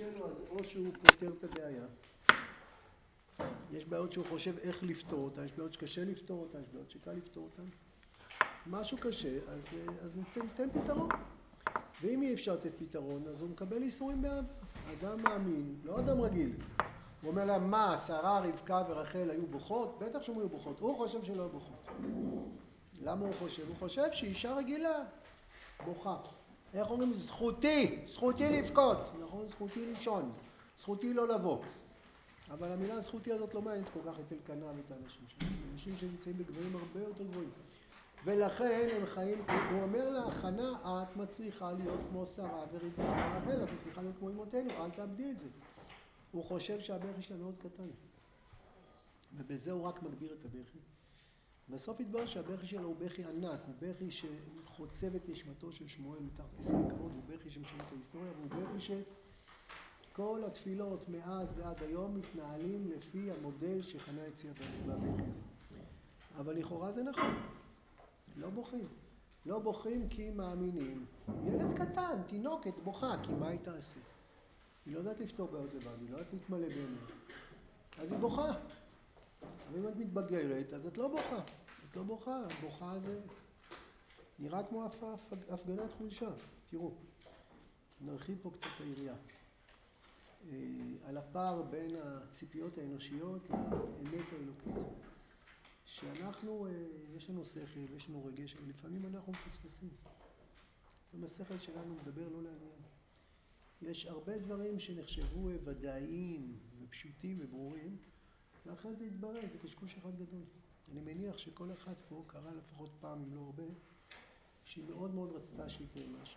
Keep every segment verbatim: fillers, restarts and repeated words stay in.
קשה לו, אז או שהוא פותר את הבעיה. יש בעיות שהוא חושב איך לפתור אותה, יש בעיות שקשה לפתור אותה, יש בעיות שקל לפתור אותה. משהו קשה, אז, אז ניתן, ניתן פתרון. ואם אי אפשר לתת פתרון, אז הוא מקבל איסורים באהבה. אדם מאמין, לא אדם רגיל. הוא אומר לה, מה, שרה, רבקה ורחל היו בוכות? בטח שהם היו בוכות. הוא חושב שלא היו בוכות. למה הוא חושב? הוא חושב שאישה רגילה בוכה. איך אומרים? זכותי, זכותי לבכות. נכון? זכותי לישון. זכותי לא לבוא. אבל המילה הזכותי הזאת לא מעניינת כל כך את אלקנה ואת האנשים שלנו. אנשים שנמצאים בגבוהים הרבה יותר גבוהים. ולכן הם חיים, הוא אומר לה, חנה, את מצליחה להיות כמו שרה ורבקה ורחל, את מצליחה להיות כמו אמותינו, אל תאבדי את זה. הוא חושב שהבכי שלה מאוד קטן. ובזה הוא רק מגביר את הבכי. בסוף התברר שהבכי שלו הוא בכי ענק, הוא בכי שחוצב את נשמתו של שמואל מתחת כיסא הכבוד, הוא בכי שמשנה את ההיסטוריה, והוא בכי שכל התפילות מאז ועד היום מתנהלים לפי המודל שחנה הציע בבכי. אבל לכאורה זה נכון. לא בוכים. לא בוכים כי מאמינים. ילד קטן, תינוקת, בוכה, כי מה היא תעשה? היא לא יודעת לפתור בעיות לבד, היא לא יודעת להתמלא באמת. אז היא בוכה. אבל אם את מתבגרת, אז את לא בוכה. את לא בוכה, הבוכה זה נראה כמו הפגנת חולשה. תראו, נרחיב פה קצת היריעה. על הפער בין הציפיות האנושיות לאמת האלוקית. שאנחנו, יש לנו שכל, יש לנו רגש, אבל לפעמים אנחנו מפספסים. אם השכל שלנו מדבר לא לעניין. יש הרבה דברים שנחשבו ודאיים ופשוטים וברורים, ואחרי זה התברר, זה קשקוש אחד גדול. אני מניח שכל אחד פה קרא לפחות פעם, אם לא הרבה, שהיא מאוד מאוד רצתה שיקרה משהו.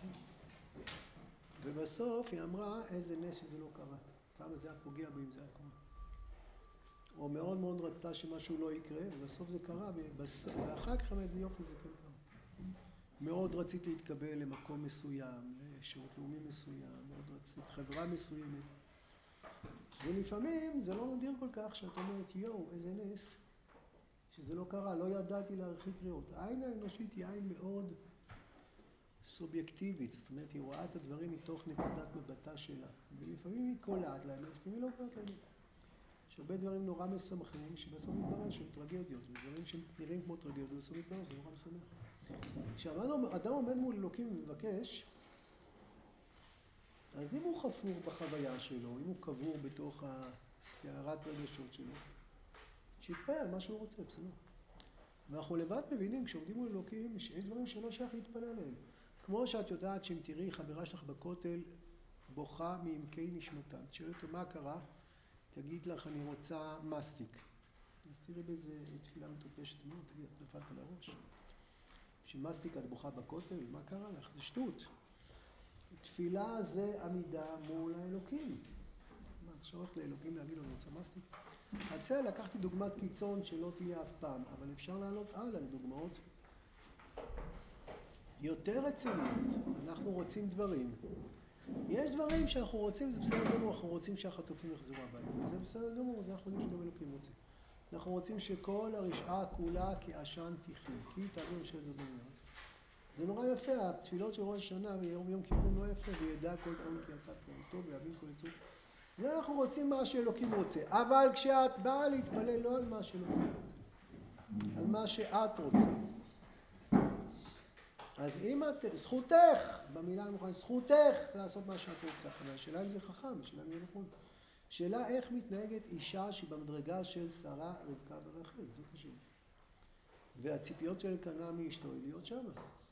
ובסוף היא אמרה איזה נס שזה לא קרה. כמה זה היה פוגע בי אם זה היה קורה. או מאוד מאוד רצתה שמשהו לא יקרה, ובסוף זה קרה, ובסוף, ואחר כך איזה יופי זה כן קרה. מאוד רצית להתקבל למקום מסוים, לשירות לאומי מסוים, מאוד רצית חברה מסוימת. ולפעמים זה לא נדיר כל כך שאת אומרת, יואו, איזה נס, שזה לא קרה, לא ידעתי להרחיק ראות. העין האנושית היא עין מאוד סובייקטיבית, זאת אומרת, היא רואה את הדברים מתוך נקודת מבטה שלה. ולפעמים היא קולעת לאמת, לפעמים היא לא קולעת לאמת. יש הרבה דברים נורא משמחים שבסוף מתברר שהם טרגדיות, ודברים שנראים כמו טרגדיות, ובסוף מתברר זה נורא משמח. כשאדם עומד מול אלוקים ומבקש, אז אם הוא חפור בחוויה שלו, אם הוא קבור בתוך הסערת רגשות שלו, שיתפעל על מה שהוא רוצה, בסדר. ואנחנו לבד מבינים, כשעומדים מול אלוקים, שיש דברים שלא שייך להתפלל עליהם. כמו שאת יודעת שאם תראי חברה שלך בכותל, בוכה מעמקי נשמתה. תשאל אותו מה קרה, תגיד לך אני רוצה מסטיק. אז תראי באיזה תפילה מטופשת מאוד, תגיד, את נפלת על הראש. שמסטיק את בוכה בכותל, מה קרה לך? זה שטות. תפילה זה עמידה מול האלוקים. מה, את שואלת לאלוקים להגיד לו, אני רוצה מסטיק? אז לקחתי דוגמת קיצון שלא תהיה אף פעם, אבל אפשר לעלות הלאה לדוגמאות יותר רציניות. אנחנו רוצים דברים. יש דברים שאנחנו רוצים, זה בסדר גמור, אנחנו רוצים שהחטופים יחזרו הביתה. זה בסדר גמור, זה אנחנו יודעים שגם אלוקים רוצים. אנחנו רוצים שכל הרשעה כולה כעשן תחיה, כי תעביר של זה דמיות. זה נורא יפה, התפילות של ראש השנה ויום יום כיפור לא יפה, וידע כל פעם כי אתה פעולתו ויבין כל יצור. זה אנחנו רוצים מה שאלוקים רוצה, אבל כשאת באה להתפלל לא על מה שאלוקים רוצה, על מה שאת רוצה. אז אם את, זכותך, במילה הנכונה, זכותך לעשות מה שאת רוצה, אבל השאלה אם זה חכם, השאלה אם זה נכון. שאלה איך מתנהגת אישה שבמדרגה של שרה, רבקה ורחל, זאת השאלה. והציפיות של אלקנה מאשתו היא להיות שמה.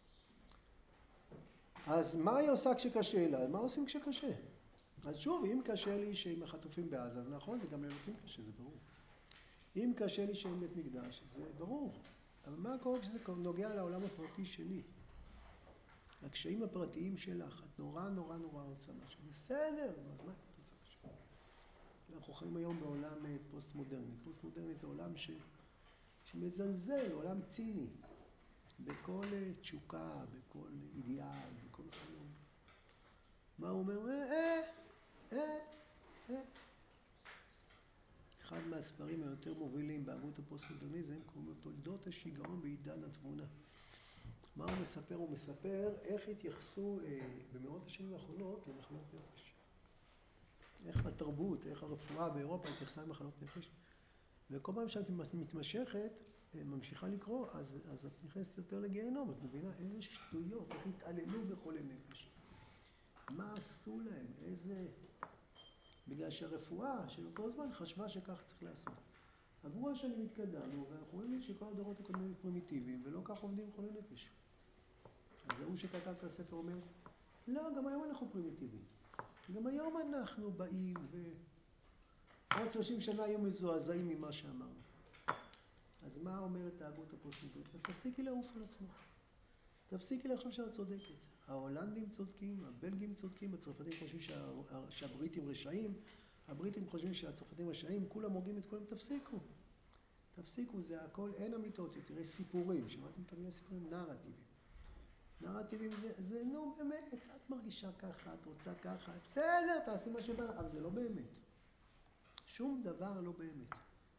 אז מה היא עושה כשקשה לה? מה עושים כשקשה? אז שוב, אם קשה לי שעם החטופים בעזה, אז נכון, זה גם לאלוקים קשה, זה ברור. אם קשה לי שאין בית מקדש, זה ברור. אבל מה קורה כשזה נוגע לעולם הפרטי שלי? הקשיים הפרטיים שלך, את נורא נורא נורא רוצה משהו. בסדר, אז מה את רוצה משהו? אנחנו חיים היום בעולם פוסט-מודרני. פוסט-מודרני זה עולם ש... שמזלזל, עולם ציני. בכל תשוקה, בכל אידיאל, בכל חלום. מה הוא אומר? אה, אה, אה. אחד מהספרים היותר מובילים בהגות הפוסט-מודרניזם קוראים לו תולדות השיגעון בעידן התבונה. מה הוא מספר? הוא מספר איך התייחסו אה, במאות השנים האחרונות למחלות נפש. איך התרבות, איך הרפואה באירופה התייחסה למחלות נפש. וכל פעם שאת מתמשכת, ממשיכה לקרוא, אז, אז את נכנסת יותר לגיהנום, את מבינה איזה שטויות, איך התעללו בחולי נפש. מה עשו להם, איזה... בגלל שהרפואה של אותו זמן חשבה שכך צריך לעשות. עברו השנים התקדמנו, ואנחנו רואים שכל הדורות הקודמים פרימיטיביים, ולא כך עובדים חולי נפש. אז הוא שכתב את הספר אומר, לא, גם היום אנחנו פרימיטיביים. גם היום אנחנו באים ו... עוד שלושים שנה היו מזועזעים ממה שאמרנו. אז מה אומרת ההגות הפוסט-מודרנית? תפסיקי לעוף על עצמך. תפסיקי לחשוב שאת צודקת. ההולנדים צודקים, הבלגים צודקים, הצרפתים חושבים שה... שהבריטים רשעים, הבריטים חושבים שהצרפתים רשעים, כולם הורגים את כולם, תפסיקו. תפסיקו, זה הכל, אין אמיתות, תראה סיפורים, שמעתם את המילה סיפורים? נרטיבים. נרטיבים זה, זה, נו באמת, את מרגישה ככה, את רוצה ככה, בסדר, תעשי מה שבא, אבל זה לא באמת. שום דבר לא באמת.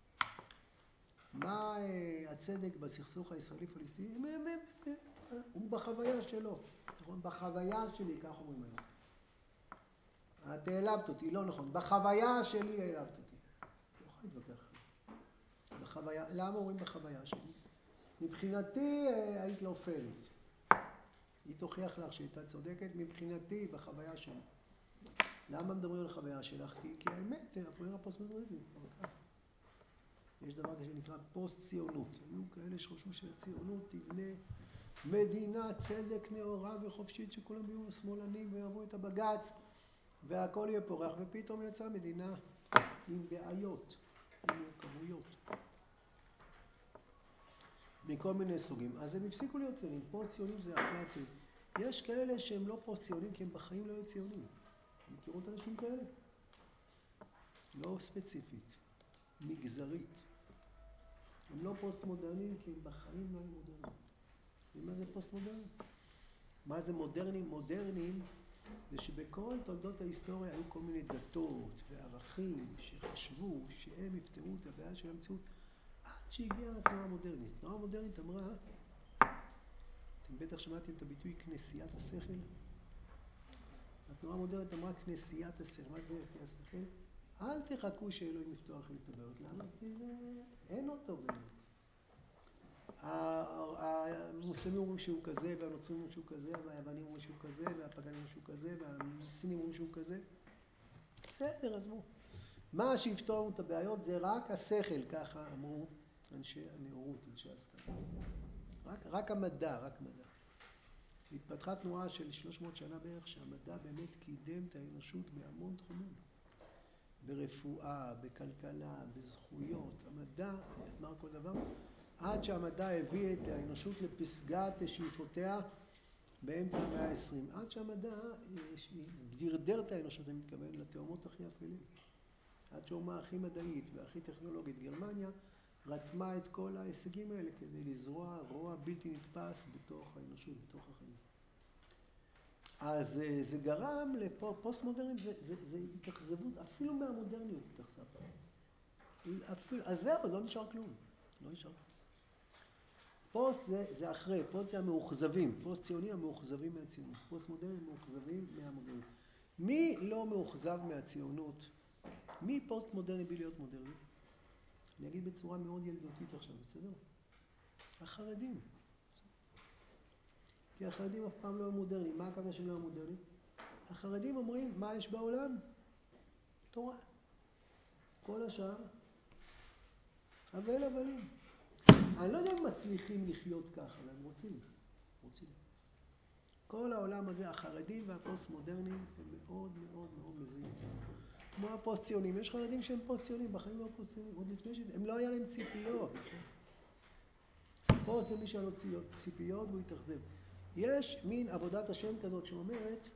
מה הצדק בסכסוך הישראלי-פלסטיני? הוא בחוויה שלו. בחוויה שלי, כך אומרים היום. את העלבת אותי, לא נכון. בחוויה שלי העלבת אותי. לא יכולה להתווכח. בחוויה, למה אומרים בחוויה שלי? מבחינתי היית לא פיירית. היא תוכיח לך שהייתה צודקת, מבחינתי בחוויה שלי. למה מדברים על החוויה שלך? כי, כי האמת, הפועל הפוסט-מודרניזם. יש דבר כזה שנקרא פוסט-ציונות. היו כאלה שחושבו שהציונות תבנה מדינה, צדק, נאורה וחופשית, שכולם יהיו שמאלנים ויעברו את הבג"ץ, והכל יהיה פורח, ופתאום יצאה מדינה עם בעיות, עם מורכבויות. מכל מיני סוגים. אז הם הפסיקו להיות ציונים. פוסט-ציונים זה אחלה ציונים. יש כאלה שהם לא פוסט-ציונים, כי הם בחיים לא היו ציונים. מכירו את אנשים כאלה? לא ספציפית, מגזרית. הם לא פוסט-מודרניים, כי הם בחיים לא היו מודרניים. ומה זה פוסט-מודרני? מה זה מודרנים? מודרנים זה שבכל תולדות ההיסטוריה היו כל מיני דתות וערכים שחשבו שהם יפתרו את הבעיה של המציאות עד שהגיעה התנועה המודרנית. התנועה המודרנית אמרה, אתם בטח שמעתם את הביטוי כנסיית השכל? התנועה המודרנית אמרה כנסיית השכל. מה זה כנסיית השכל? אל תחכו שאלוהים יפתור לכם את הבעיות. למה? כי זה... אין אותו באמת. המוסלמים אומרים שהוא כזה, והנוצרים אומרים שהוא כזה, והיוונים אומרים שהוא כזה, והפגנים אומרים שהוא כזה, והסינים אומרים שהוא כזה. בסדר, עזבו. מה שיפתור לנו את הבעיות זה רק השכל, ככה אמרו אנשי הנאורות, אנשי השכל. רק, רק המדע, רק המדע. התפתחה תנועה של שלוש מאות שנה בערך, שהמדע באמת קידם את האנושות בהמון תחומים. ברפואה, בכלכלה, בזכויות. המדע, אמר כל דבר, עד שהמדע הביא את האנושות לפסגת שאיפותיה באמצע המאה ה-עשרים. עד שהמדע דרדר את האנושות, אני מתכוון, לתאומות הכי אפלים. עד שהאומה הכי מדעית והכי טכנולוגית, גרמניה, רתמה את כל ההישגים האלה כדי לזרוע רוע בלתי נתפס בתוך האנושות, בתוך החיים. אז זה גרם לפוסט-מודרנית, זה, זה, זה התאכזבות, אפילו מהמודרניות התאכזבה. אפילו, אז זהו, לא נשאר כלום. לא נשאר כלום. פוסט זה, זה אחרי, פוסט זה המאוכזבים, פוסט ציוני המאוכזבים מהציונות, פוסט מודרני מאוכזבים מהמודרני. מי לא מאוכזב מהציונות? מי פוסט מודרני בלי להיות מודרני? אני אגיד בצורה מאוד ילדותית עכשיו, בסדר? החרדים. כי החרדים אף פעם לא היו מודרניים. מה הכוונה שהם לא היו מודרניים? החרדים אומרים, מה יש בעולם? תורה. כל השאר, אבל הבלים. אני לא יודע אם מצליחים לחיות ככה, אבל הם רוצים. רוצים. כל העולם הזה, החרדים והפוסט-מודרניים, הם מאוד מאוד מאוד מזיעים. כמו הפוסט-ציונים. יש חרדים שהם פוסט-ציונים, בחיים לא פוסט-ציונים. עוד לפני שהם לא היה להם ציפיות. פוסט למי שהיה לו ציפיות והוא התאכזב. יש מין עבודת השם כזאת שאומרת,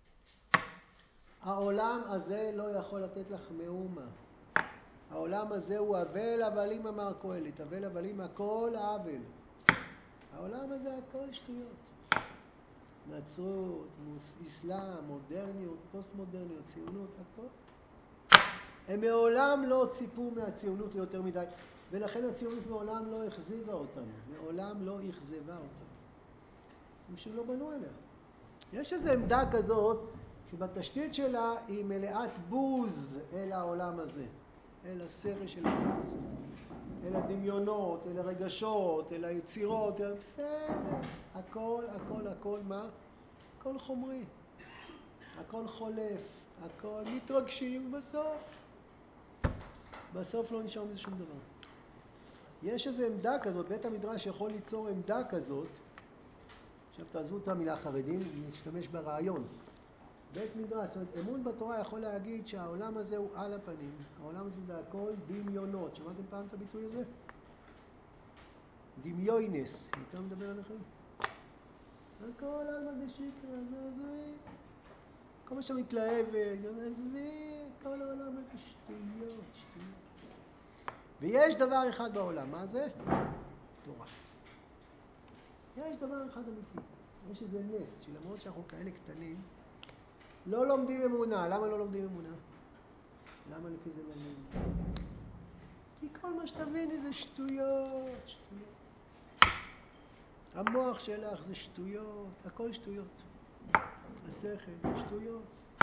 העולם הזה לא יכול לתת לך מאומה. העולם הזה הוא אבל הבלים, אמר קהלת. אבל הבלים, הכל האבל. העולם הזה הכל שטויות. נצרות, אסלאם, מודרניות, פוסט-מודרניות, ציונות, הכל. הם מעולם לא ציפו מהציונות ליותר מדי, ולכן הציונות מעולם לא החזיבה אותם. מעולם לא החזיבה אותם. משהו לא בנו עליה. יש איזו עמדה כזאת שבתשתית שלה היא מלאת בוז אל העולם הזה, אל השכל של העולם הזה, אל הדמיונות, אל הרגשות, אל היצירות, אל... בסדר, הכל, הכל, הכל מה? הכל חומרי, הכל חולף, הכל מתרגשים בסוף. בסוף לא נשאר מזה שום דבר. יש איזו עמדה כזאת, בית המדרש יכול ליצור עמדה כזאת, עכשיו תעזבו את המילה חרדים, נשתמש ברעיון. בית מדרש, זאת אומרת, אמון בתורה יכול להגיד שהעולם הזה הוא על הפנים, העולם הזה זה הכל דמיונות. שמעתם פעם את הביטוי הזה? דמיונס, יותר מדבר עליכם? הכל על מה זה שקר, זה עזבי, כל מה שמתלהבת, עזבי, כל העולם הזה שטויות, שטויות. ויש דבר אחד בעולם, מה זה? תורה. יש דבר אחד אמיתי, יש איזה נס, שלמרות שאנחנו כאלה קטנים, לא לומדים אמונה. למה לא לומדים אמונה? למה לפי זה לומדים? כי כל מה שתביני זה שטויות, שטויות. המוח שלך זה שטויות, הכל שטויות. השכל, שטויות.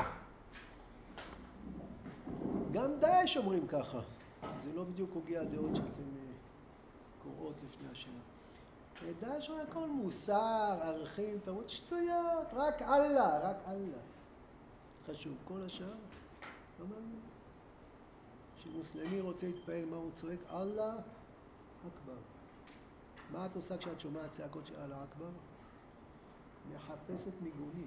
גם דאעש אומרים ככה. זה לא בדיוק הוגי הדעות שאתם קוראות לפני השאלה. דאעש אומרים הכל מוסר, ערכים, תרבות, שטויות. רק אללה, רק אללה. חשוב, כל השאר, לא מעניין. כשמוסלמי רוצה להתפעל מה הוא צועק, אללה אכבר. מה את עושה כשאת שומעת צעקות של אללה אכבר? מחפשת ניגונית.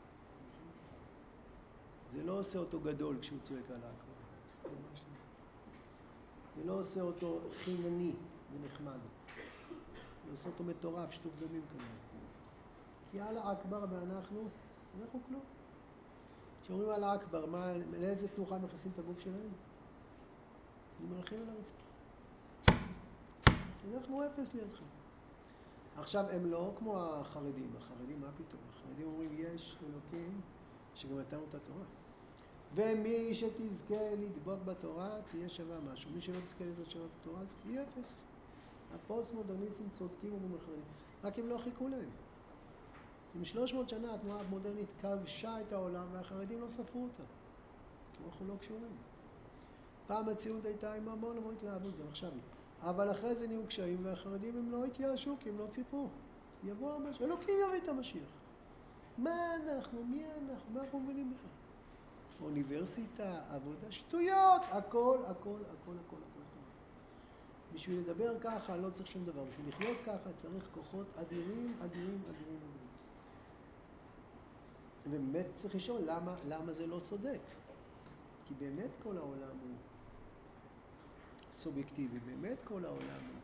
זה לא עושה אותו גדול כשהוא צועק אללה אכבר. זה לא עושה אותו חינני ונחמד. זה עושה אותו מטורף, שטוף דמים כזה. כי אללה אכבר ואנחנו, אנחנו כלום. כשאומרים אללה אכבר, מה, לאיזה תנוחה מכניסים את הגוף שלהם? הם הולכים על הרצפה. אנחנו אפס לידכם. עכשיו, הם לא כמו החרדים. החרדים, מה פתאום? החרדים אומרים, יש אלוקים שגם נתנו את התורה. ומי שתזכה לדבוק בתורה, תהיה שווה משהו. מי שלא תזכה לדבוק שווה בתורה, אז תהיה אפס. הפוסט-מודרניסטים צודקים אומרים החרדים. רק הם לא חיכו להם. משלוש מאות שנה התנועה המודרנית כבשה את העולם, והחרדים לא ספרו אותה. אנחנו לא קשורים. פעם הציונות הייתה עם המון המון התלהבות, גם עכשיו היא. אבל אחרי זה נהיו קשיים, והחרדים הם לא התייאשו, כי הם לא ציפו. יבוא המשיח, אלוקים יביא את המשיח. מה אנחנו? מי אנחנו? מה אנחנו מבינים בכלל? אוניברסיטה, עבודה, שטויות, הכל, הכל, הכל, הכל, הכל. בשביל לדבר ככה לא צריך שום דבר. בשביל לחיות ככה צריך כוחות אדירים, אדירים, אדירים, אדירים. ובאמת צריך לשאול למה, למה זה לא צודק. כי באמת כל העולם הוא סובייקטיבי, באמת כל העולם הוא.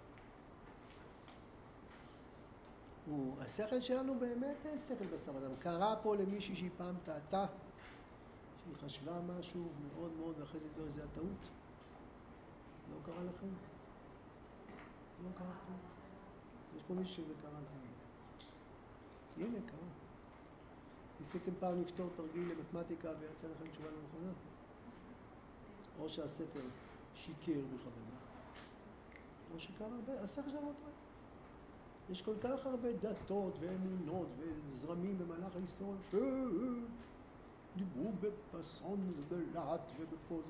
הוא השכל שלנו באמת שכל בשר אדם. קרה פה למישהי שהיא פעם טעתה, שהיא חשבה משהו מאוד מאוד, ואחרי זה דבר, זה הטעות. לא קרה לכם? לא קרה לכם. יש פה מישהו שזה קרה לכם. הנה, קרה. ניסיתם פעם לפתור תרגיל למתמטיקה ויצא לכם תשובה לא נכונה? או שהספר שיקר בכוונה, או שקרה הרבה, השכל שלנו טועה. יש כל כך הרבה דתות ואמונות וזרמים במהלך ההיסטוריה שדיברו בפסון ובלהט ובפוזו.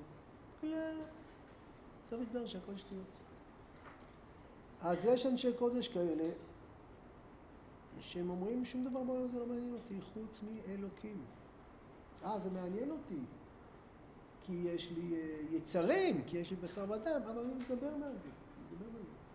צריך לדבר שהכל שטויות. אז יש אנשי קודש כאלה שהם אומרים שום דבר בעולם הזה לא מעניין אותי חוץ מאלוקים. אה, זה מעניין אותי כי יש לי יצרים, כי יש לי בשר ודם, אבל אני מדבר מה זה. מדבר מה זה.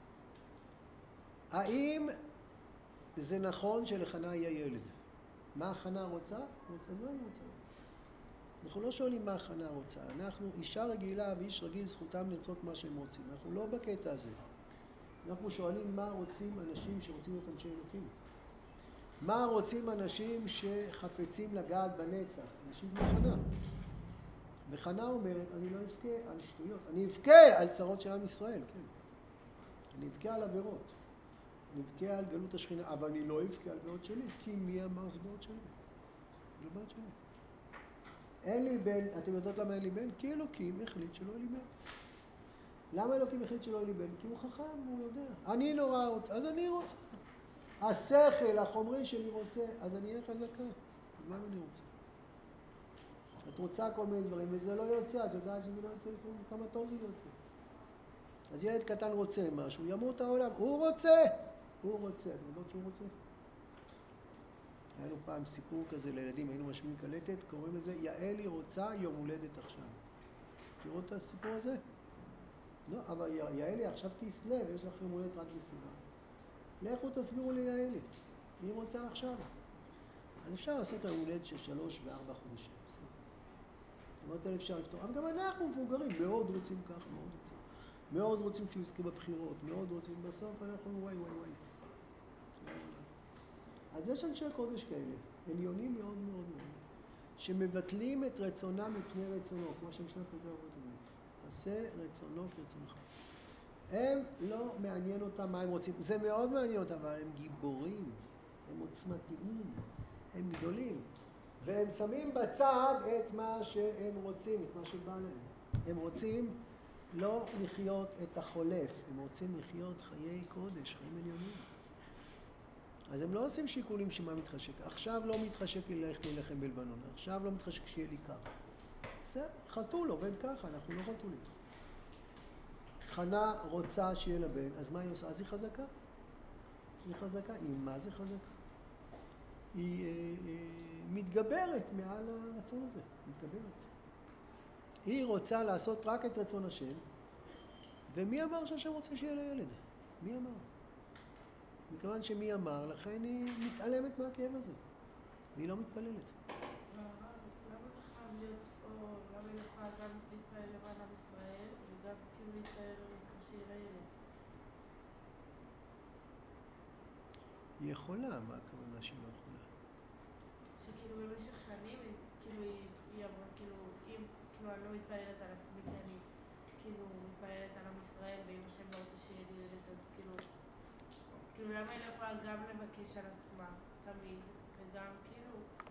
האם זה נכון שלחנה יהיה ילד? מה חנה רוצה? רוצה, לא היא רוצה. אנחנו לא שואלים מה חנה רוצה. אנחנו, אישה רגילה ואיש רגיל, זכותם לרצות מה שהם רוצים. אנחנו לא בקטע הזה. אנחנו שואלים מה רוצים אנשים שרוצים להיות אנשי אלוקים. מה רוצים אנשים שחפצים לגעת בנצח? אנשים כמו חנה. וחנה אומרת, אני לא אבכה על שטויות. אני אבכה על צרות של עם ישראל, כן. אני אבכה על עבירות. אני אבכה על גלות השכינה, אבל אני לא אבכה על בעיות שלי, כי מי אמר זה בעיות שלי? זה בעיות שלי. אין לי בן, אתם יודעות למה אין לי בן? כי אלוקים החליט שלא אין לי בן. למה אלוקים החליט שלא אין לי בן? כי הוא חכם, הוא יודע. אני נורא רוצה, אז אני רוצה. השכל, החומרי שלי רוצה, אז אני אהיה חזקה. מה אני רוצה? את רוצה כל מיני דברים, וזה לא יוצא, את יודעת שזה לא יוצא לפעמים, כמה טוב זה לא יוצא. אז ילד קטן רוצה משהו, ימות העולם, הוא רוצה, הוא רוצה, אתם יודעות שהוא רוצה? היה לנו פעם סיפור כזה לילדים, היינו משמיעים קלטת, קוראים לזה, יעלי רוצה יום הולדת עכשיו. תראו את הסיפור הזה? לא, אבל יעלי עכשיו כיסלו, יש לך יום הולדת רק בסיוון. לכו תסבירו לי יעלי, היא רוצה עכשיו. אז אפשר לעשות לה יום הולדת של שלוש וארבע חודשים. זאת אומרת, אפשר לפתור. אבל גם אנחנו מבוגרים, מאוד רוצים ככה, מאוד רוצים. מאוד רוצים כשהוא יזכה בבחירות, מאוד רוצים בסוף, אנחנו וואי וואי וואי. אז יש אנשי קודש כאלה, עליונים מאוד מאוד מאוד, שמבטלים את רצונם מפני רצונו, כמו שמשנה פרקי אבות אומרים. עשה רצונו כרצונך. הם לא מעניין אותם מה הם רוצים, זה מאוד מעניין אותם, אבל הם גיבורים, הם עוצמתיים, הם גדולים, והם שמים בצד את מה שהם רוצים, את מה שבא להם. הם רוצים לא לחיות את החולף, הם רוצים לחיות חיי קודש, חיים עליונים. אז הם לא עושים שיקולים שמה מתחשק. עכשיו לא מתחשק לי ללכת ללחם בלבנון, עכשיו לא מתחשק שיהיה לי קר. בסדר, חתול עובד ככה, אנחנו לא חתולים. חנה רוצה שיהיה לה בן, אז מה היא עושה? אז היא חזקה. היא חזקה. היא מה זה חזקה? היא אה, אה, מתגברת מעל הרצון הזה, מתגברת. היא רוצה לעשות רק את רצון השם, ומי אמר שהשם רוצה שיהיה לה ילד? מי אמר? מכיוון שמי אמר, לכן היא מתעלמת מהכאב הזה, והיא לא מתפללת. למה זה חייב להיות, או למה היא יכולה גם להתפלל למען עם ישראל, וגם כאילו להתפלל שיהיה לה ילד? היא יכולה, מה הכוונה שהיא לא יכולה? שכאילו במשך שנים, כאילו היא אמרה, כאילו, אם, כאילו אני לא מתפללת על עצמי, כי אני כאילו מתפללת על עם ישראל, ואם השם לא רוצה שיהיה לי ילד, אז כאילו, כאילו למה היא לא יכולה גם לבקש על עצמה, תמיד, וגם כאילו...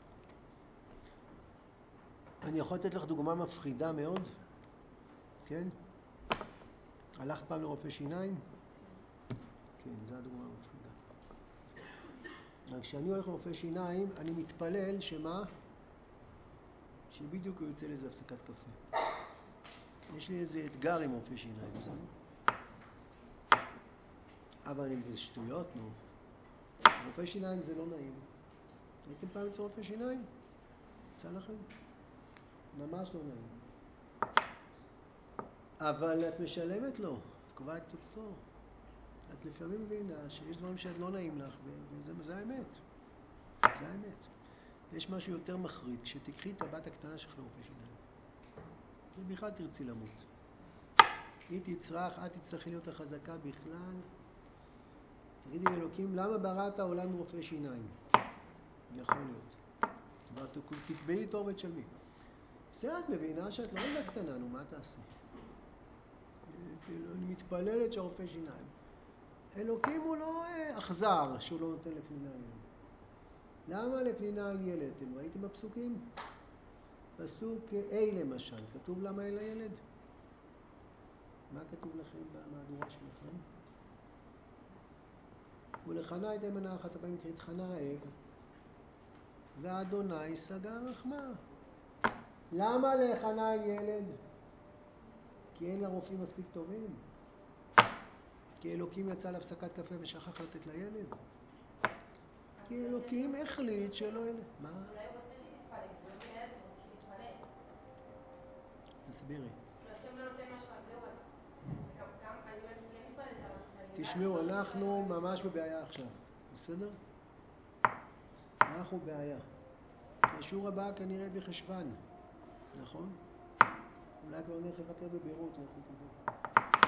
אני יכול לתת לך דוגמה מפחידה מאוד, כן? הלכת פעם לרופא שיניים? כן, זו הדוגמה המפחידה. כשאני הולך לרופא שיניים, אני מתפלל שמה? שבדיוק הוא יוצא לאיזה הפסקת קפה. יש לי איזה אתגר עם רופא שיניים, בסדר? אבל אני בשטויות, נו. רופא שיניים זה לא נעים. הייתם פעם אצל רופא שיניים? יצא לכם? ממש לא נעים. אבל את משלמת לו, את קובעת את הפטור. את לפעמים מבינה שיש דברים שאת לא נעים לך, וזה האמת. זה האמת. יש משהו יותר מחריד, כשתקחי את הבת הקטנה שלך לרופא שיניים. ובכלל תרצי למות. היא תצרח, את תצטרכי להיות החזקה בכלל. תגידי לאלוקים, למה בראת העולם רופא שיניים? יכול להיות. אבל תקבעי תור ותשלמי. בסדר, את מבינה שאת לא ילדה קטנה, נו, מה תעשי? אני מתפללת שהרופא שיניים. אלוקים הוא לא אכזר שהוא לא נותן לפנינה ילד. למה לפנינה ילד? אתם ראיתם בפסוקים? פסוק A למשל, כתוב למה אין לה ילד? מה כתוב לכם במהדורה שלכם? ולחנה הייתה מנה אחת הבאים קראת חנה האב, ואדוני סגר רחמה. למה לחנה אין ילד? כי אין לה רופאים מספיק טובים? כי אלוקים יצא להפסקת קפה ושכח לתת לילד? כי אלוקים החליט שלא ילד. מה? אולי הוא רוצה שהיא תתפלל, הוא לא ילד, הוא רוצה שהיא תתפלל. תסבירי. כי השם לא נותן משהו, אז זהו, אז וגם, גם, אני אומרת, כן מתפללת על עם ישראל. תשמעו, אנחנו ממש בבעיה עכשיו, בסדר? אנחנו בבעיה. השיעור הבא כנראה בחשוון, נכון? אולי כבר נלך לבקר בביירות, אנחנו תדעו.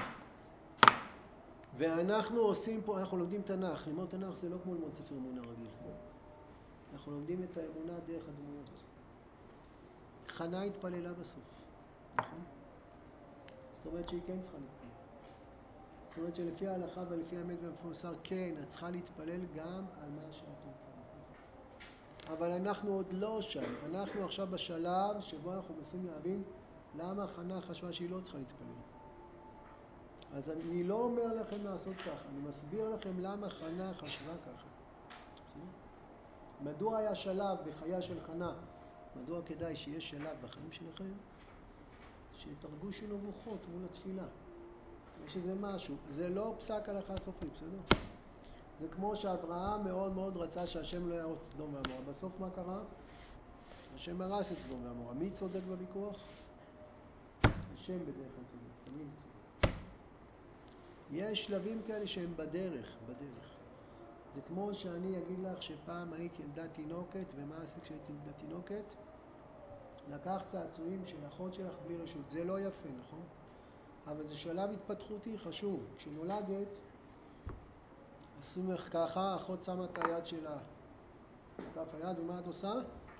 ואנחנו עושים פה, אנחנו לומדים תנ"ך. ללמוד תנ"ך זה לא כמו ללמוד ספר אמונה רגיל. אנחנו לומדים את האמונה דרך הדמויות. חנה התפללה בסוף, נכון? זאת אומרת שהיא כן צריכה להתפלל. זאת אומרת שלפי ההלכה ולפי האמת והמפורסם, כן, את צריכה להתפלל גם על מה שאת רוצה. אבל אנחנו עוד לא שם. אנחנו עכשיו בשלב שבו אנחנו מנסים להבין למה חנה חשבה שהיא לא צריכה להתפלל. אז אני לא אומר לכם לעשות ככה, אני מסביר לכם למה חנה חשבה ככה. מדוע היה שלב בחייה של חנה מדוע כדאי שיש שלב בחיים שלכם שתרגושו נבוכות מול התפילה. יש איזה משהו, זה לא פסק הלכה סופי, בסדר? זה כמו שאברהם מאוד מאוד רצה שהשם לא יהרוס את סדום ועמורה. בסוף מה קרה? השם הרס את סדום ועמורה. מי צודק בוויכוח? השם בדרך כלל צודק, תמיד צודק. יש שלבים כאלה שהם בדרך, בדרך. זה כמו שאני אגיד לך שפעם היית ילדה תינוקת, ומה עשית כשהיית ילדה תינוקת? לקח צעצועים של אחות שלך בלי רשות. זה לא יפה, נכון? אבל זה שלב התפתחותי חשוב. כשנולדת, עשו לך ככה, האחות שמה את היד שלה בכף היד, ומה את עושה?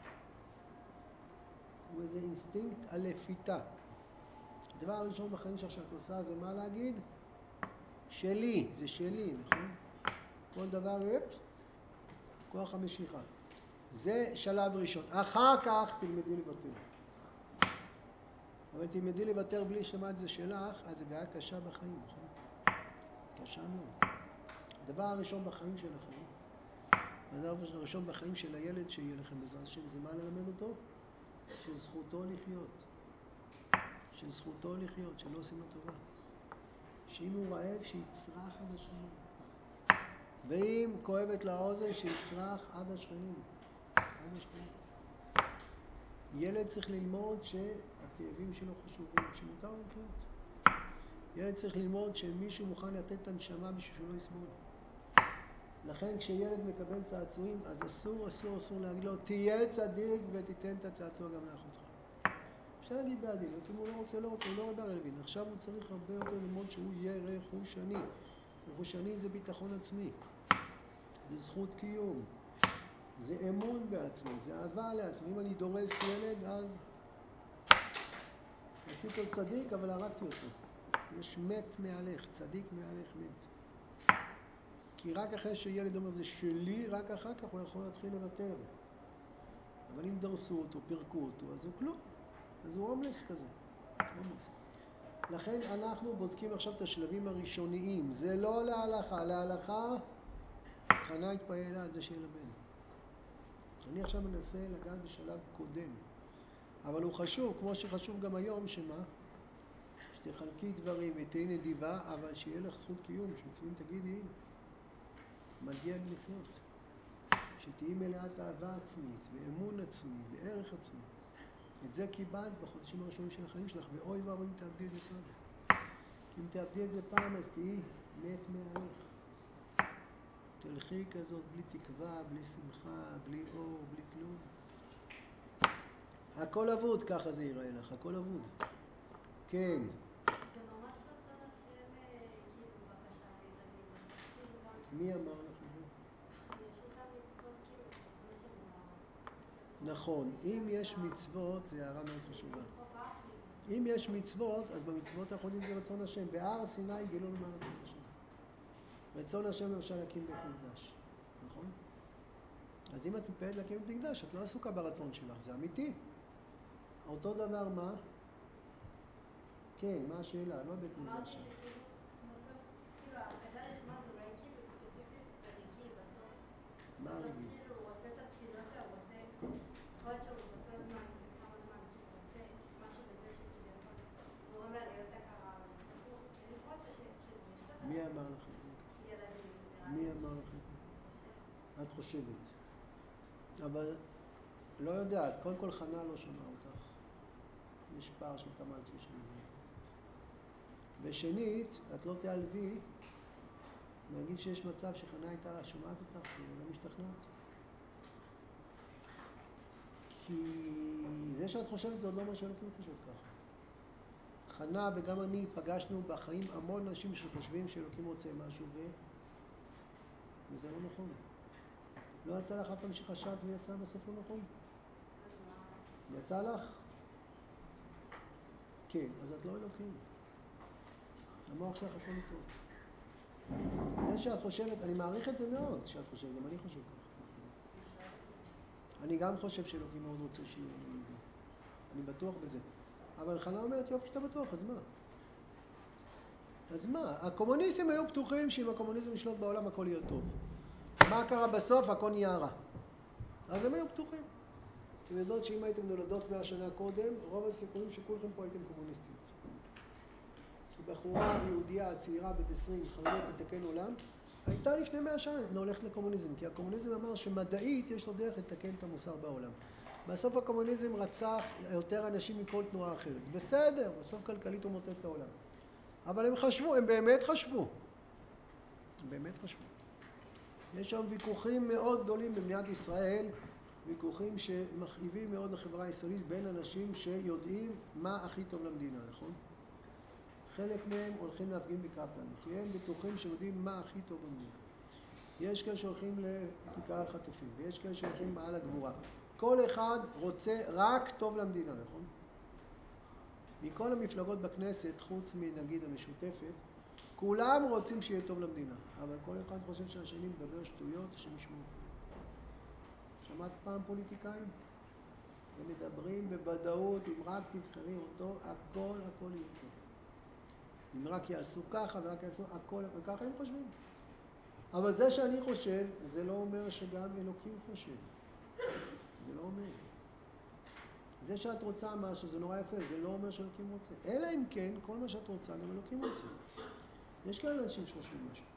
הוא איזה אינסטינקט הלפיתה. הדבר הראשון בחיים שלך שאת עושה זה מה להגיד? שלי, זה שלי, נכון? כל דבר, אפ, כוח המשיכה. זה שלב ראשון. אחר כך תלמדי לוותר. אבל תלמדי לוותר בלי שמעת זה שלך, אז זה בעיה קשה בחיים, נכון? קשה מאוד. הדבר הראשון בחיים שלכם, הדבר הראשון בחיים של הילד שיהיה לכם בעזרת השם, זה מה ללמד אותו? שזכותו לחיות. שזכותו לחיות, שלא עושים לו טובה. שאם הוא רעב, שיצרח עד השכנים. ואם כואבת לאוזן, שיצרח עד השכנים. עד השכנים. ילד צריך ללמוד שהכאבים שלו חשובים, שמותר לו לחיות. ילד צריך ללמוד שמישהו מוכן לתת את הנשמה בשביל שהוא לא יסבול. לכן כשילד מקבל צעצועים, אז אסור, אסור, אסור להגיד לו, תהיה צדיק ותיתן את הצעצוע גם לאחותך. אפשר להגיד בעדינות, אם הוא לא רוצה, לא רוצה, הוא לא רואה ברלבין. עכשיו הוא צריך הרבה יותר ללמוד שהוא יהיה רכושני. רכושני זה ביטחון עצמי. זה זכות קיום. זה אמון בעצמי, זה אהבה לעצמי. אם אני דורס ילד, אז עשיתי אותו צדיק, אבל הרגתי אותו. יש מת מעליך, צדיק מעליך מת. כי רק אחרי שילד אומר זה שלי, רק אחר כך הוא יכול להתחיל לוותר. אבל אם דרסו אותו, פרקו אותו, אז הוא כלום. אז הוא הומלס כזה. הומלס. לכן אנחנו בודקים עכשיו את השלבים הראשוניים. זה לא להלכה. להלכה, חנה התפעלה על זה שיהיה לבן. אני עכשיו מנסה לגעת בשלב קודם. אבל הוא חשוב, כמו שחשוב גם היום, שמה? שתחלקי דברים ותהי נדיבה, אבל שיהיה לך זכות קיום. שתהיים תגידי, מגיע לי לחיות. שתהי מלאת אהבה עצמית, ואמון עצמי, וערך עצמי. את זה קיבלת בחודשים הראשונים של החיים שלך, ואוי ואבוי אם תאבדי את זה פעם. כי אם תאבדי את זה פעם, אז תהי מת מעליך. תלכי כזאת בלי תקווה, בלי שמחה, בלי אור, בלי כלום. הכל אבוד, ככה זה ייראה לך, הכל אבוד. כן. זה ממש רצון השם, כאילו, בבקשה לילדים, בסוף כאילו גם... מי אמר לך את זה? יש אותם מצוות, כאילו, רצון השם הוא... נכון, אם יש מצוות, זה הערה מאוד חשובה. אם יש מצוות, אז במצוות האחרונים זה רצון השם. בהר סיני גילו למה רצון השם. רצון השם למשל להקים בית מקדש, נכון? אז אם את מתפעלת להקים בית מקדש, את לא עסוקה ברצון שלך, זה אמיתי. אותו דבר מה? כן, מה השאלה? לא בית מקדש. אמרתי שכאילו, בסוף, כאילו, הדרך מה זה אולי כאילו ספציפית בריגיל, בסוף. מה בסוף הריגיל? כאילו הוא רוצה את התפילות שהוא רוצה, יכול להיות שהוא באותו זמן, בכמה זמן, כאילו רוצה משהו בזה שכביכול גורם לה להיות הכרה, אבל בסוף הוא כאילו רוצה שיזכירו, יש כזה. מי אמר לך את זה? ילדים, נראה לי. מי אמר לך את זה? את חושבת. אבל לא יודעת, קודם כל חנה לא שמעה אותך. יש פער של כמה אלפי שנים. ושנית, את לא תעלבי, נגיד שיש מצב שחנה הייתה שומעת אותך ולא משתכנעת. כי זה שאת חושבת זה עוד לא אומר שאלוקים חושב ככה. חנה וגם אני פגשנו בחיים המון אנשים שחושבים שאלוקים רוצה משהו ו... וזה לא נכון. לא יצא לך אף פעם שחשבת ויצא בסוף לא נכון? יצא לך? כן, אז את לא אלוקים. המוח שלך הכל טוב. זה שאת חושבת, אני מעריך את זה מאוד שאת חושבת, גם אני חושב ככה. אני גם חושב שאלוקים מאוד רוצה שיהיה לנו יהודי. אני בטוח בזה. אבל חנה אומרת, יופי שאתה בטוח, אז מה? אז מה? הקומוניסטים היו פתוחים שאם הקומוניזם ישלוט בעולם הכל יהיה טוב. מה קרה בסוף? הכל נהיה רע. אז הם היו פתוחים. אתם יודעות שאם הייתם נולדות מאה שנה קודם, רוב הסיכויים שכולכם פה הייתם קומוניסטיות. בחורה יהודייה צעירה בת עשרים חרדית לתקן עולם, הייתה לפני מאה שנה הולכת לקומוניזם, כי הקומוניזם אמר שמדעית יש לו דרך לתקן את המוסר בעולם. בסוף הקומוניזם רצח יותר אנשים מכל תנועה אחרת. בסדר, בסוף כלכלית הוא מוטט את העולם. אבל הם חשבו, הם באמת חשבו. הם באמת חשבו. יש שם ויכוחים מאוד גדולים במדינת ישראל, ויכוחים שמכאיבים מאוד לחברה הישראלית בין אנשים שיודעים מה הכי טוב למדינה, נכון? חלק מהם הולכים להפגין בקפלן, כי הם בטוחים שיודעים מה הכי טוב במדינה. יש כאלה שהולכים לכיכר החטופים, ויש כאלה שהולכים מעל הגבורה. כל אחד רוצה רק טוב למדינה, נכון? מכל המפלגות בכנסת, חוץ מנגיד המשותפת, כולם רוצים שיהיה טוב למדינה, אבל כל אחד חושב שהשני מדבר שטויות שמשמעו. שמעת פעם פוליטיקאים? הם מדברים בוודאות, אם רק תבחרי אותו, הכל הכל יהיה טוב. אם רק יעשו ככה ורק יעשו הכל, וככה הם חושבים. אבל זה שאני חושב, זה לא אומר שגם אלוקים חושב. זה לא אומר. זה שאת רוצה משהו, זה נורא יפה, זה לא אומר שאלוקים רוצה. אלא אם כן, כל מה שאת רוצה, גם אלוקים רוצה. יש כאלה אנשים שחושבים משהו.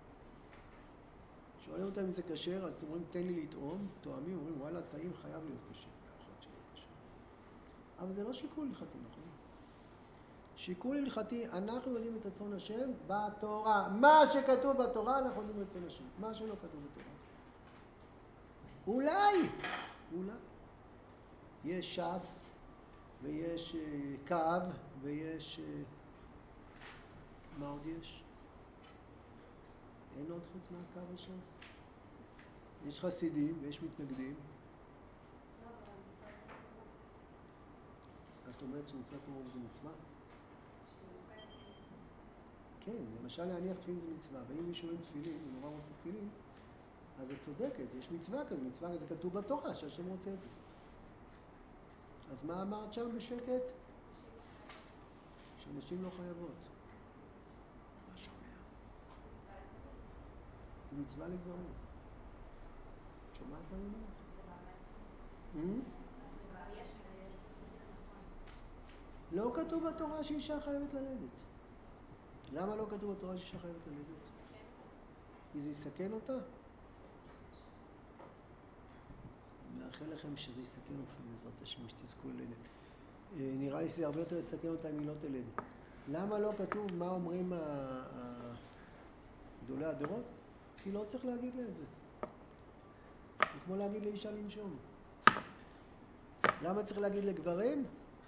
שואלים אותם אם זה כשר, אז אתם אומרים, תן לי לטעום, תואמים, אומרים, וואלה, טעים חייב להיות כשר. אבל זה לא שיקול הלכתי, נכון? שיקול הלכתי, אנחנו יודעים את רצון השם בתורה. מה שכתוב בתורה, אנחנו יודעים את רצון השם. מה שלא כתוב בתורה. אולי, אולי. יש ש"ס, ויש uh, קו, ויש... Uh, מה עוד יש? אין עוד חוץ מהקו הש"ס? יש חסידים ויש מתנגדים. את אומרת שמצוות כמו זה מצווה? כן, למשל להניח תפילין זה מצווה, ואם מישהו אין תפילין, הוא נורא רוצה תפילין, אז את צודקת, יש מצווה כזה, מצווה כזה כתוב בתורה, שהשם רוצה את זה. אז מה אמרת שם בשקט? שנשים לא חייבות. לא שומע. זה מצווה לגברים. שומעת מה אני אומרת? לא כתוב בתורה שאישה חייבת ללדת. למה לא כתוב בתורה שאישה חייבת ללדת? כי זה יסכן אותה? מאחל לכם שזה יסכן אתכם בעזרת השם שתזכו ללדת. נראה לי שזה הרבה יותר יסכן אותה אם היא לא תלד. למה לא כתוב מה אומרים גדולי הדורות? כי לא צריך להגיד לה את זה. זה כמו להגיד לאישה לנשום. למה צריך להגיד לגברים?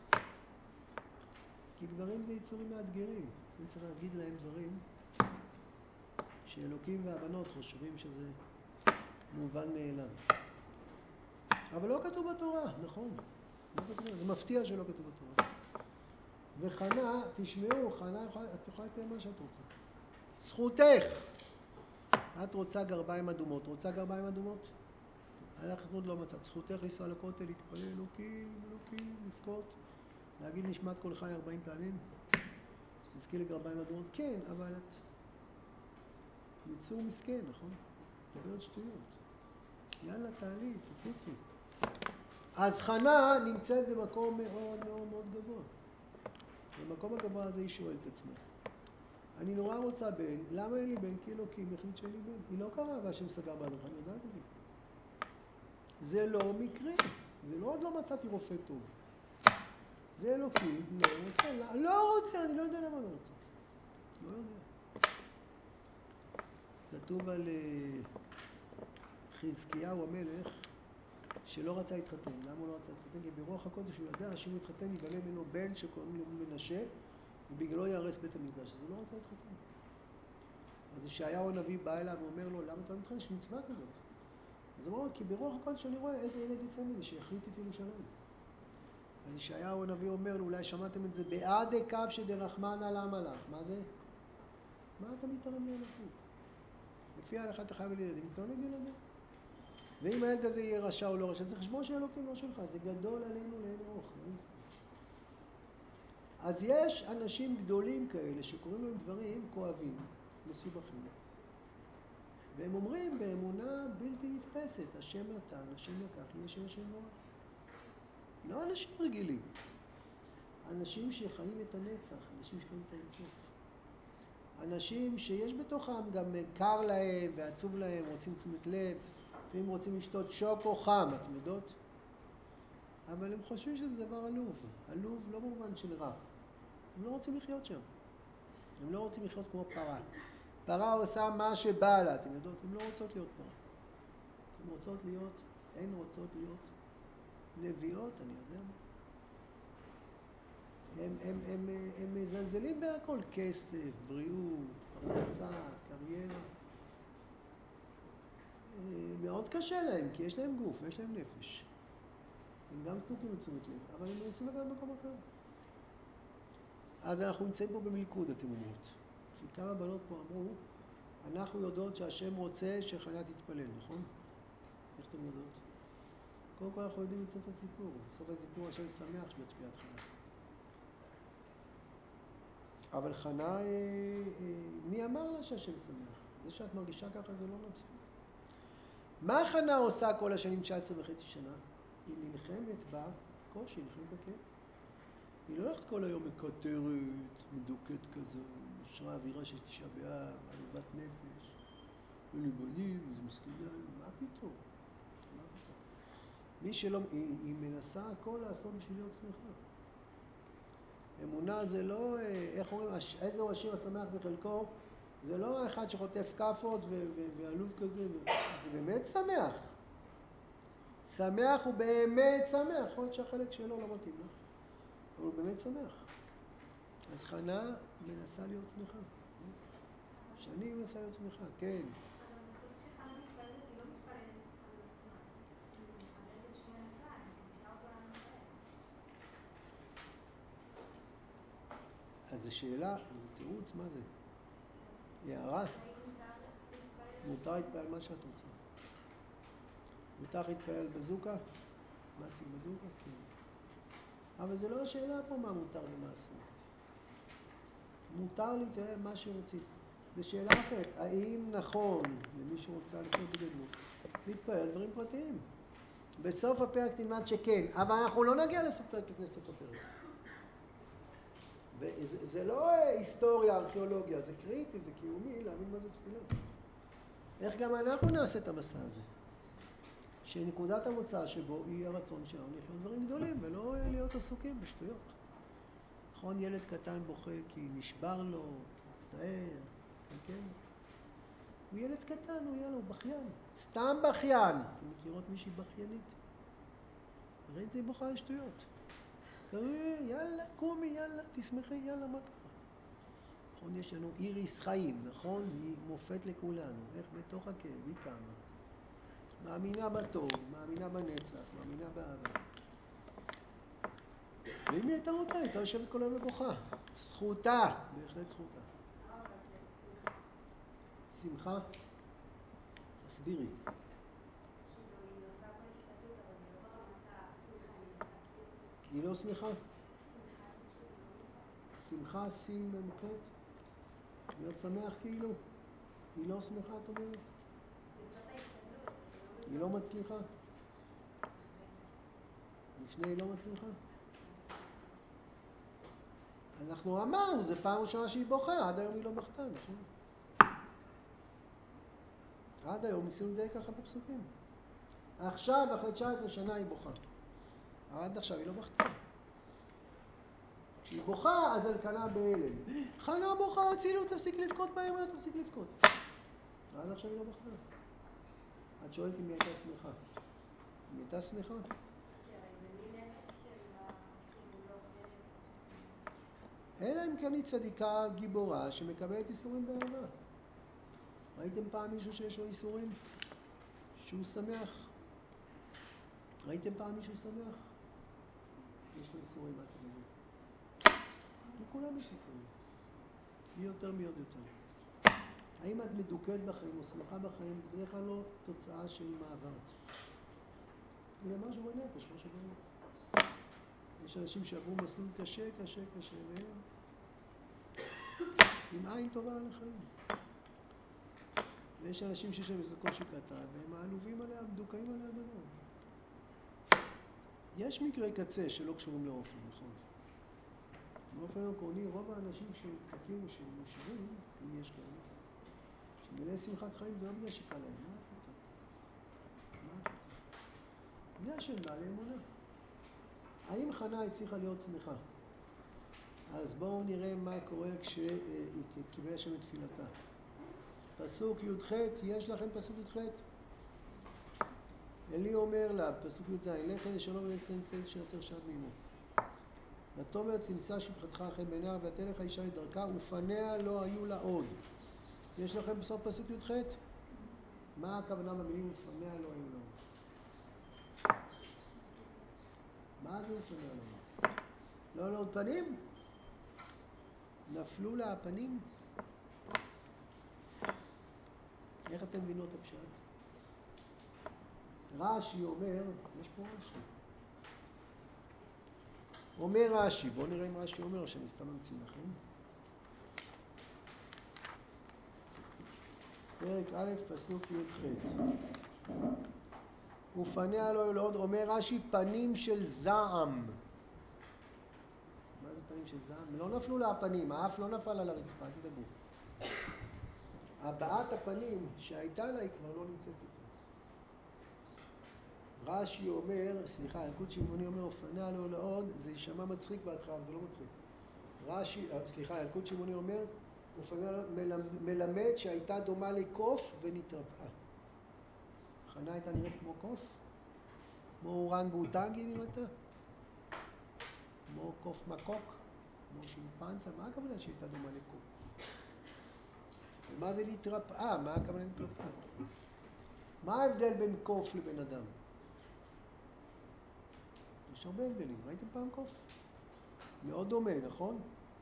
כי גברים זה יצורים מאתגרים. צריך להגיד להם דברים שאלוקים והבנות חושבים שזה מובן מאליו. אבל לא כתוב בתורה, נכון. לא כתוב, זה מפתיע שלא כתוב בתורה. וחנה, תשמעו, חנה, את יכולה לקיים מה שאת רוצה. זכותך. את רוצה גרביים אדומות. רוצה גרביים אדומות? הלכת עוד לא מצאת. זכותך לנסוע לכותל, להתפלל, אלוקים, אלוקים, לבכות. להגיד נשמת כל חי ארבעים פעמים. שתזכי לגרביים אדומות. כן, אבל את יצור מסכן, נכון? מדברת שטויות. יאללה, תעלי, תצופי. אז חנה נמצאת במקום מאוד מאוד מאוד גבוה. במקום הגבוה הזה היא שואלת את עצמה. אני נורא רוצה בן, למה אין לי בן? כי אלוקים החליט שאין לי בן. היא לא קראה והשם סגר בעדך, אני יודעת את זה. זה לא מקרה. זה לא עוד לא מצאתי רופא טוב. זה אלוקים, לא רוצה, לא, לא רוצה, אני לא יודע למה לא רוצה. לא יודע. כתוב על חזקיהו המלך שלא רצה להתחתן. למה הוא לא רצה להתחתן? כי ברוח הקודש הוא ידע שאם הוא יתחתן יגלה ממנו בן שקוראים לו מנשה ובגללו יהרס בית המקדש. אז הוא לא רצה להתחתן. אז ישעיהו הנביא בא אליו ואומר לו, למה אתה לא מתחתן? יש מצווה כזאת. אז הוא אומר, כי ברוח הקודש אני רואה איזה ילד יצא מזה שיחריט את ירושלים. אז ישעיהו הנביא אומר לו, אולי שמעתם את זה, בעד קו שדרחמנא למה לך. מה זה? מה אתה מתערב לילדים? לפי ההלכה אתה חייב לילדים, תולד ילדים. ואם הילד הזה יהיה רשע או לא רשע, זה חשבון של אלוקים, לא שלך, זה גדול עלינו לאין ארוך, אין סתם. אז יש אנשים גדולים כאלה שקוראים להם דברים כואבים, מסובכים, והם אומרים באמונה בלתי נתפסת, השם נתן, השם לקח, יהיה שם השם נורא. לא אנשים רגילים. אנשים שחיים את הנצח, אנשים שחיים את האינסוף. אנשים שיש בתוכם גם קר להם ועצוב להם, רוצים תשומת לב, לפעמים רוצים לשתות שוקו חם, אתם יודעות? אבל הם חושבים שזה דבר עלוב. עלוב לא במובן של רע. הם לא רוצים לחיות שם. הם לא רוצים לחיות כמו פרה. פרה עושה מה שבא לה, אתם יודעות? הם לא רוצות להיות פרה. הן רוצות להיות, הן רוצות להיות נביאות, אני יודע מה. הם, הם, הם, הם מזלזלים בהכל, כסף, בריאות, פרנסה, קריירה. מאוד קשה להם, כי יש להם גוף, יש להם נפש. הם גם זקוקים לתשומת לב, אבל הם מנסים לגעת במקום אחר. אז אנחנו נמצאים פה במלכוד, אתם אומרות. כי כמה בנות פה אמרו, אנחנו יודעות שהשם רוצה שחנה תתפלל, נכון? איך אתם יודעות? קודם כל אנחנו יודעים את סוף הסיפור. סוף הסיפור השם שמח שבתפיית חנה. אבל חנה, אה, אה, מי אמר לה שהשם שמח? זה שאת מרגישה ככה זה לא נצחי. מה חנה עושה כל השנים תשע עשרה וחצי שנה? היא נלחמת בה, קושי, נלחמת בכאב. היא לא הולכת כל היום מקטרת, מדוקת כזה, ישרה אווירה של תשעה באב, עלובת נפש. אין לי בנים, איזה מסכנה, מה פתאום? מה פתאום? מי שלא, היא, היא מנסה הכל לעשות בשביל להיות שמחה. אמונה זה לא, איך אומרים, איזהו השיר השמח בחלקו, זה לא אחד שחוטף כפות ועלוב כזה, זה באמת שמח. שמח הוא באמת שמח, יכול להיות שהחלק שלו לא מתאים לך, אבל הוא באמת שמח. אז חנה מנסה להיות שמחה. שאני מנסה להיות שמחה, כן. אבל בסוף כשחנה מתפללת, היא לא מתפללת על עצמה. היא מתפללת את שמואל הכלל, היא מקדישה אותו לעם ישראל. אז זו שאלה, זה תירוץ, מה זה? הערה? האם מותר להתפלל? מותר להתפלל מה שאת רוצה. מותר להתפלל בזוקה? מה עשית בזוקה? כן. אבל זה לא השאלה פה מה מותר ומה אסור. מותר להתפלל מה שרוצים. זו שאלה אחרת, האם נכון למי שרוצה לחיות בגדלות להתפלל דברים פרטיים? בסוף הפרק תלמד שכן, אבל אנחנו לא נגיע לסוף פרק לפני סוף הפרק. וזה, זה לא היסטוריה, ארכיאולוגיה, זה קריטי, זה קיומי, להבין מה זה תפילה. איך גם אנחנו נעשה את המסע הזה? שנקודת המוצא שבו היא הרצון שלנו לחיות דברים גדולים, ולא להיות עסוקים בשטויות. נכון, ילד קטן בוכה כי נשבר לו, כי מצטער, כן? הוא ילד קטן, הוא יאללה, הוא בכיין. סתם בכיין. אתם מכירות מישהי בכיינית? ראיתי בוכה על שטויות. יאללה, קומי, יאללה, תשמחי, יאללה, מה קרה? נכון, יש לנו איריס חיים, נכון? היא מופת לכולנו. איך בתוך הכאב, היא קמה. מאמינה בטוב, מאמינה בנצח, מאמינה באהבה. ואם היא הייתה רוצה, הייתה יושבת כל היום ובוכה. זכותה, בהחלט זכותה. לא, אבל זה שמחה. שמחה? תסבירי. כאילו, היא עושה כל השתתות, אבל זה לא ברמת השמחה, היא עושה כאילו... היא לא שמחה? שמחה זה כאילו לא שמחה, מוכר. שים ממוקד? להיות שמח כאילו? היא לא שמחה, את אומרת? היא עושה את ההשתדלות, אבל היא לא מצליחה? לפני היא לא מצליחה? אנחנו אמרנו, זה פעם ראשונה שהיא בוכה, עד היום היא לא בכתה, נכון? עד היום ניסינו לדייק ככה בפסוקים. עכשיו, אחרי תשע עשרה שנה היא בוכה. עד עכשיו היא לא בכתה. כשהיא בוכה, אז אלקנה בהלם. חנה בוכה, אצילות, תפסיק לבכות מהר, תפסיק לבכות. עד עכשיו היא לא בכתה. את שואלת אם היא הייתה שמחה. אם היא הייתה שמחה? כי הרי זה מין נפש של כאילו לא אוכלת. אלא אם כן היא צדיקה גיבורה שמקבלת איסורים באהבה. ראיתם פעם מישהו שיש לו איסורים? שהוא שמח? ראיתם פעם מישהו שמח? יש לו איסורים, מה אתם אומרים? לכולם יש איסורים. מי יותר מי עוד יותר. האם את מדוכאת בחיים או שמחה בחיים? זה בדרך כלל לא תוצאה של מעבר. זה משהו בנפש, משהו בנפש. יש אנשים שעברו מסלול קשה, קשה, קשה, והם עם עין טובה על החיים. ויש אנשים שיש להם איזה קושי קטן, והם העלובים עליה, מדוכאים עליה בדרך. יש מקרי קצה שלא קשורים לאופן, נכון. באופן עקרוני, רוב האנשים שתכירו שמאושרים, אם יש כאלה, שמלא שמחת חיים זה לא בגלל שקל להם, מה פתאום? מה פתאום? בגלל שהם בעלי אמונה. האם חנה הצליחה להיות שמחה? אז בואו נראה מה קורה כשהיא קיבל שם את תפילתה. פסוק י"ח, יש לכם פסוק י"ח? אלי אומר לה, פסוק י"ז, לכי לשלום ולעשרים צל שיותר שעת מימו. ותאמר צמצא שפחתך חן בעיניה, ותלך האישה לדרכה, ופניה לא היו לה עוד. יש לכם בסוף פסוק י"ח? מה הכוונה במילים ופניה לא היו לה עוד? מה זה ופניה לא עוד? לא לעוד פנים? נפלו לה הפנים? איך אתם מבינות הפשט? רש"י אומר, יש פה רש"י. אומר רש"י, בואו נראה אם רש"י אומר שאני סתם ממציא לכם. פרק א' פסוק י"ח. ופניה לא היו לה עוד, אומר רש"י, פנים של זעם. מה זה פנים של זעם? לא נפלו לה הפנים, האף לא נפל על הרצפה, תדברו. הבעת הפנים שהייתה לה היא כבר לא נמצאת יותר. רש"י אומר, סליחה, ילקוט שמעוני אומר, ופניה לא היו לה עוד, זה יישמע מצחיק בהתחלה, זה לא מצחיק. רש"י, סליחה, ילקוט שמעוני אומר, ופניה מלמד שהייתה דומה לקוף ונתרפאה. חנה הייתה נראית כמו קוף? כמו אורנגוטנג היא נראתה? כמו קוף מקוק? כמו שימפנזה? מה הכוונה שהייתה דומה לקוף? ומה זה להתרפאה? מה הכוונה להתרפאה? מה ההבדל בין קוף לבן אדם? יש הרבה הבדלים. ראיתם פעם קוף? מאוד דומה, נכון?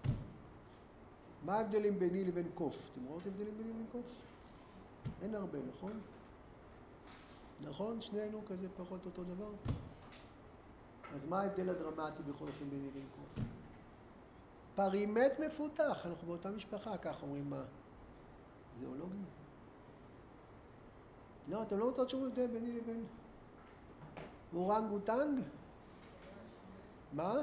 מה ההבדלים ביני לבין קוף? אתם רואים הבדלים ביני לבין קוף? אין הרבה, נכון? נכון? שנינו כזה פחות אותו דבר? אז מה ההבדל הדרמטי בכל אופן ביני לבין קוף? פרימט מפותח, אנחנו באותה משפחה, כך אומרים מה? זואולוגים? לא, אתם לא רוצות שום הבדל ביני לבין אורנגוטנג? מה?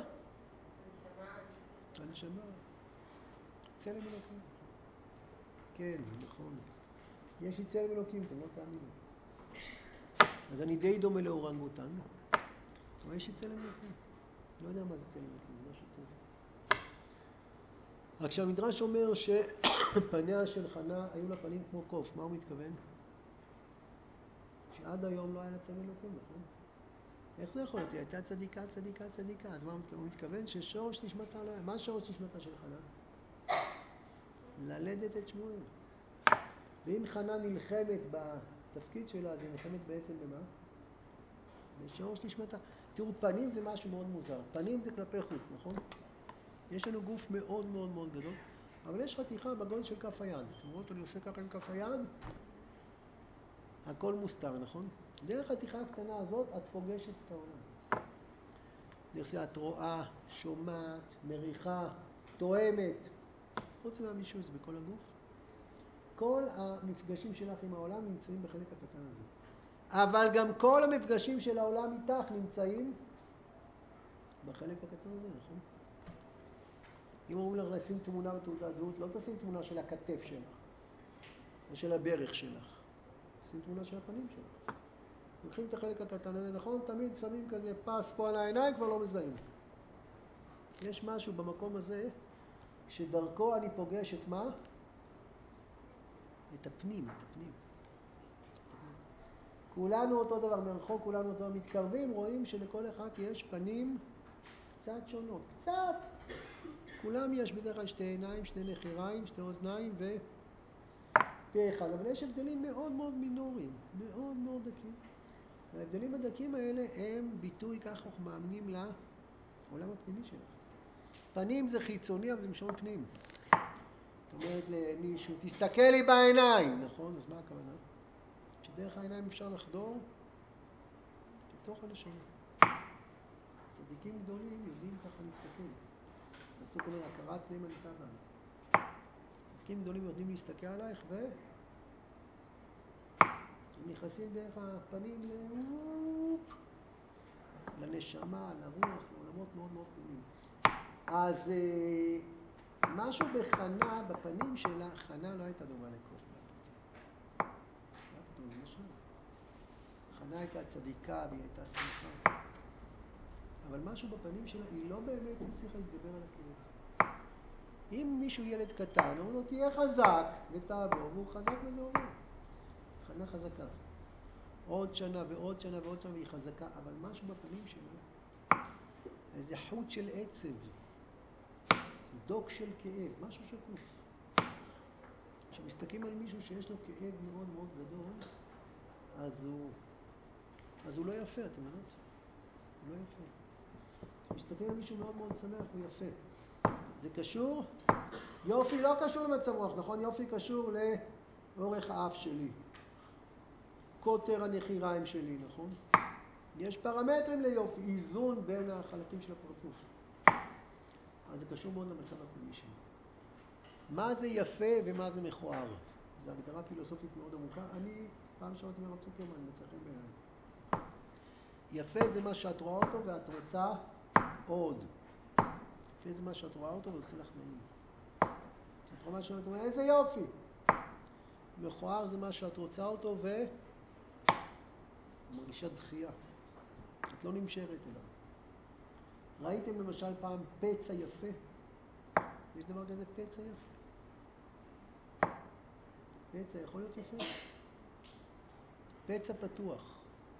הנשמה. צלם אלוקים. כן, נכון. יש לי צלם אלוקים, אתם לא תאמינו. אז אני די דומה לאורנגוטנג. אבל יש לי צלם אלוקים. לא יודע מה זה צלם אלוקים, זה משהו טוב. רק שהמדרש אומר שפניה של חנה היו לה פנים כמו קוף. מה הוא מתכוון? שעד היום לא היה לה צלם אלוקים, נכון? איך זה יכול להיות? היא הייתה צדיקה, צדיקה, צדיקה. אז מה הוא מתכוון? ששורש נשמתה לא היה. מה שורש נשמתה של חנה? ללדת את שמואל. ואם חנה נלחמת בתפקיד שלה, אז היא נלחמת בעצם במה? בשורש נשמתה. תראו, פנים זה משהו מאוד מוזר. פנים זה כלפי חוץ, נכון? יש לנו גוף מאוד מאוד מאוד גדול, אבל יש חתיכה בגודל של כף היד. אתם רואים, אני עושה ככה עם כף היד, הכל מוסתר, נכון? דרך החתיכה הקטנה הזאת את פוגשת את העולם. דרך זה את רואה, שומעת, מריחה, תואמת. חוץ מהמישוש בכל הגוף. כל המפגשים שלך עם העולם נמצאים בחלק הקטן הזה. אבל גם כל המפגשים של העולם איתך נמצאים בחלק הקטן הזה, נכון? אם אומרים לך לשים תמונה בתעודת זהות, לא תשים תמונה של הכתף שלך, או של הברך שלך. תשים תמונה של הפנים שלך. לוקחים את החלק הקטן הזה, נכון? תמיד שמים כזה פס פה על העיניים, כבר לא מזהים. יש משהו במקום הזה, שדרכו אני פוגש את מה? את הפנים, את הפנים. כולנו אותו דבר, מרחוק כולנו אותו מתקרבים, רואים שלכל אחד יש פנים קצת שונות, קצת. כולם יש בדרך כלל שתי עיניים, שני נחיריים, שתי אוזניים ופה אחד, אבל יש הבדלים מאוד מאוד מינוריים, מאוד מאוד דקים. וההבדלים הדקים האלה הם ביטוי, כך אנחנו מאמנים לעולם הפנימי שלך. פנים זה חיצוני, אבל זה משון פנים. זאת אומרת למישהו, תסתכל לי בעיניים, נכון? אז מה הכוונה? שדרך העיניים אפשר לחדור לתוך הנשמה. צדיקים גדולים יודעים ככה להסתכל. הפסוק אומר, הכרת פני מנתה בנו. צדיקים גדולים יודעים להסתכל עלייך ו... הם נכנסים דרך הפנים לאופ. לנשמה, לרוח, לעולמות מאוד מאוד פנימיים. אז משהו בחנה, בפנים שלה, חנה לא הייתה דומה לקוף באמיתי. לא פתאום, זה משהו. חנה הייתה צדיקה והיא הייתה שמחה. אבל משהו בפנים שלה, היא לא באמת הצליחה להתגבר על הכאב. אם מישהו ילד קטן, אומרים לו, תהיה חזק ותעבור, והוא חזק וזה עובר. חנה חזקה. עוד שנה ועוד שנה ועוד שנה והיא חזקה, אבל משהו בפנים שלה, איזה חוט של עצב, דוק של כאב, משהו שקוף. כשמסתכלים על מישהו שיש לו כאב מאוד מאוד גדול, אז הוא, אז הוא לא יפה, אתם יודעות? הוא לא יפה. כשמסתכלים על מישהו מאוד מאוד שמח, הוא יפה. זה קשור? יופי לא קשור למצב רוח, נכון? יופי קשור לאורך האף שלי. קוטר הנחיריים שלי, נכון? יש פרמטרים ליופי, איזון בין החלקים של הפרצוף. אז זה קשור מאוד למצב הפנימי שלי. מה זה יפה ומה זה מכוער? זו הגדרה פילוסופית מאוד עמוקה. אני פעם שמעתי מהרב צוקרמן, אני מצא חן בעיניי. יפה זה מה שאת רואה אותו ואת רוצה עוד. יפה זה מה שאת רואה אותו ועושה לך נעים. את רואה משהו, את אומרת, איזה יופי. מכוער זה מה שאת רוצה אותו ו... מרגישה דחייה. את לא נמשרת אליו. ראיתם למשל פעם פצע יפה? יש דבר כזה פצע יפה? פצע יכול להיות יפה? פצע פתוח.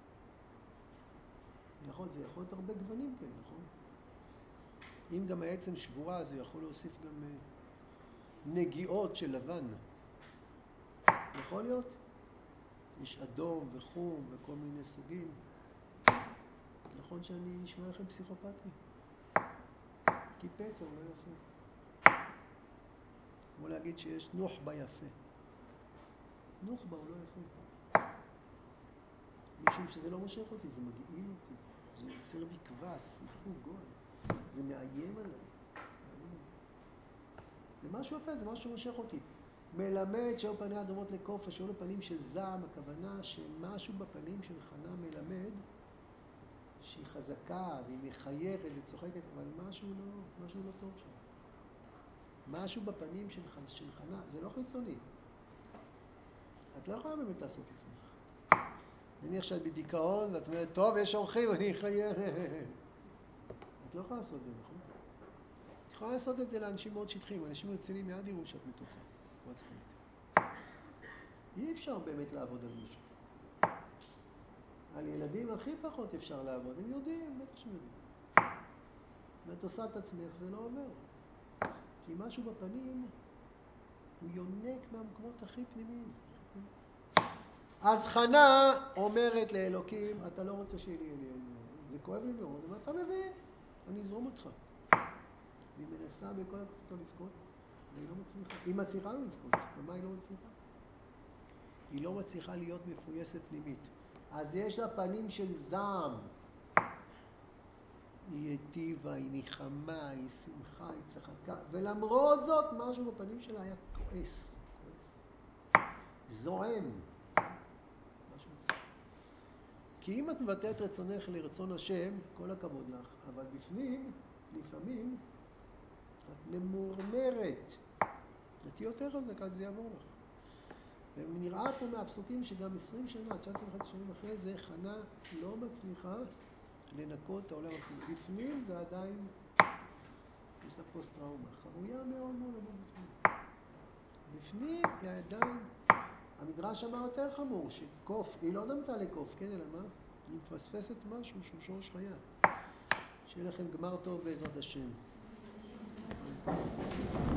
נכון, זה יכול להיות הרבה גוונים, כן, נכון? אם גם העצם שבורה, זה יכול להוסיף גם נגיעות של לבן. יכול להיות? יש אדום וחום וכל מיני סוגים. נכון שאני נשמע לכם פסיכופתי? כי פצע הוא לא יפה. כמו להגיד שיש נוח'בה יפה. נוח'בה הוא לא יפה. משום שזה לא מושך אותי, זה מגעיל אותי. זה יוצר בי כבס, ריחוק, גועל. זה מאיים עליי. זה משהו יפה, זה משהו שמושך אותי. מלמד שהיו פניה דומות לקוף, שהיו לו פנים של זעם, הכוונה שמשהו בפנים של חנה מלמד שהיא חזקה והיא מחייכת וצוחקת, אבל משהו לא, משהו לא טוב שם. משהו בפנים של, של חנה, זה לא חיצוני. את לא יכולה באמת לעשות את עצמך. נניח שאת בדיכאון ואת אומרת, טוב, יש אורחים, אני אחייך. את לא יכולה לעשות את זה, נכון? את יכולה לעשות את זה לאנשים מאוד שטחיים, אנשים רציניים מיד יראו שאת מתוכה. אי אפשר באמת לעבוד על מישהו. על ילדים הכי פחות אפשר לעבוד, הם יודעים, בטח שהם יודעים. ואת עושה את עצמך, זה לא עובר. כי משהו בפנים, הוא יונק מהמקומות הכי פנימיים. אז חנה אומרת לאלוקים, אתה לא רוצה שיהיה לי, זה כואב לי מאוד, אבל אתה מבין, אני אזרום אותך. והיא מנסה בכל הכותו לבכות, והיא לא מצליחה. היא מצליחה לא לבכות, ומה היא לא מצליחה? היא לא מצליחה להיות מפויסת פנימית. אז יש לה פנים של זעם. היא היטיבה, היא ניחמה, היא שמחה, היא צחקה, ולמרות זאת משהו בפנים שלה היה כועס, כועס. זועם. משהו. כי אם את מבטאת רצונך לרצון השם, כל הכבוד לך, אבל בפנים, לפעמים, את ממורמרת. תהיי יותר חזקה, זה יעבור לך. ונראה פה מהפסוקים שגם עשרים שנה, תשע עשרה וחצי שנים אחרי זה, חנה לא מצליחה לנקות את העולם הפנימי. בפנים זה עדיין, יש לה פוסט טראומה, חבויה מאוד מאוד עמוק בפנים. בפנים היא עדיין, המדרש אמר יותר חמור, שקוף, היא לא דמתה לקוף, כן, אלא מה? היא מפספסת משהו שהוא שורש חיה. שיהיה לכם גמר טוב בעזרת השם.